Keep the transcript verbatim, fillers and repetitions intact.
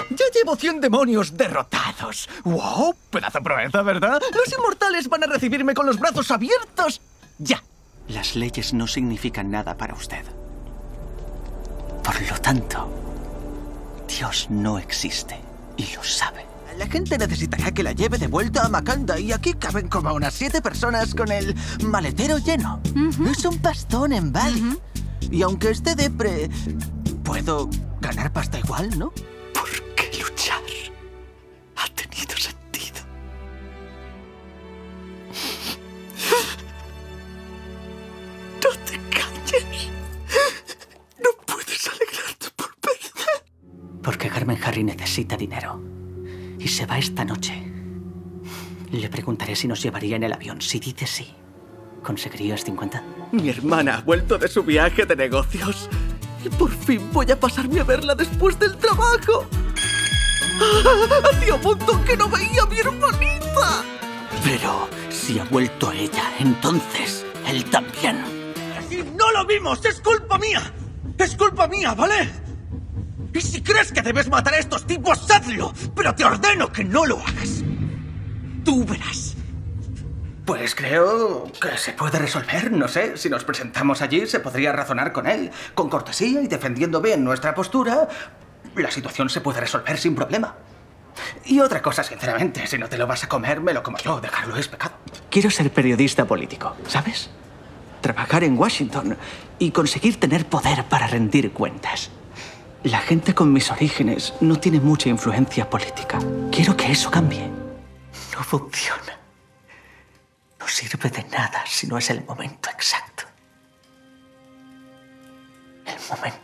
Ya llevo cien demonios derrotados. ¡Wow! Pedazo proeza, ¿verdad? Los inmortales van a recibirme con los brazos abiertos. ¡Ya! Las leyes no significan nada para usted. Por lo tanto, Dios no existe y lo sabe. La gente necesitará que la lleve de vuelta a Makanda y aquí caben como unas siete personas con el maletero lleno. Uh-huh. Es un pastón en Bali. Uh-huh. Y aunque esté depre, puedo ganar pasta igual, ¿no? Porque luchar ha tenido sentido. No te calles. No puedes alegrarte por perder. Porque Carmen Harry necesita dinero. Y se va esta noche. Le preguntaré si nos llevaría en el avión. Si dice sí, ¿conseguirías cincuenta? Mi hermana ha vuelto de su viaje de negocios. Y por fin voy a pasarme a verla después del trabajo. ¡Ah! ¡Hacía un montón que no veía a mi hermanita! Pero si ha vuelto ella, entonces él también. ¡Si no lo vimos! ¡Es culpa mía! ¡Es culpa mía, ¿vale? Y si crees que debes matar a estos tipos, hazlo. Pero te ordeno que no lo hagas. Tú verás. Pues creo que se puede resolver. No sé, si nos presentamos allí se podría razonar con él. Con cortesía y defendiendo bien nuestra postura, la situación se puede resolver sin problema. Y otra cosa, sinceramente, si no te lo vas a comer, me lo como yo. Dejarlo es pecado. Quiero ser periodista político, ¿sabes? Trabajar en Washington y conseguir tener poder para rendir cuentas. La gente con mis orígenes no tiene mucha influencia política. Quiero que eso cambie. No funciona. No sirve de nada si no es el momento exacto. El momento